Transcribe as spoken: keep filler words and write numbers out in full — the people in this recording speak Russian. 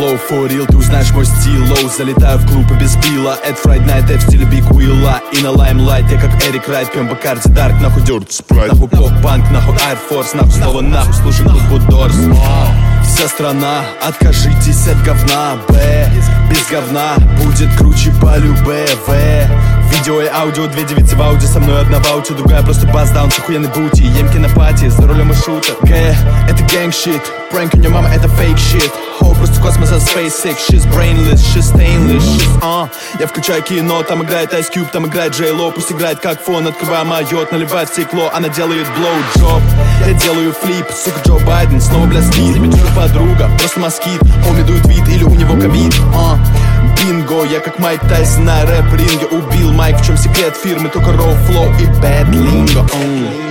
flow, for real, ты узнаешь мой стил. Лоу, залетаю в клуб и без пила. Это Friday Night, это в стиле Big Willa. И на Limelight, я как Эрик Райт. Пьем Бакарди Дарк, нахуй дёрт спрайт. Нахуй поп-панк, нахуй Air Force. Нахуй снова нахуй, слушай группу Дорс. Вся страна, откажитесь от говна. Б, без говна, будет круче по любэ. В, видео и аудио, две девицы в ауди. Со мной одна в ауте, другая просто бас-даун с охуенной бути. Емки на пати, за рулем и шутер. Г, это гэнг-щит, пранк у неё мама, это фейк-щит. Хоу, просто космос от SpaceX. She's brainless, she's stainless, she's uh. Я включаю кино, там играет Ice Cube, там играет J-Lo. Пусть играет как фон, открываю майот, наливает стекло. Она делает блоу-джоб, я делаю флип. Сука, Джо Байден, снова блестит. Имитирую подруга, просто москит. Хоми дует вид или у него ковид. uh. Бинго, я как Майк Тайсон на рэп-ринге. Убил Майк, в чем секрет фирмы? Только роу флоу и бэд линго.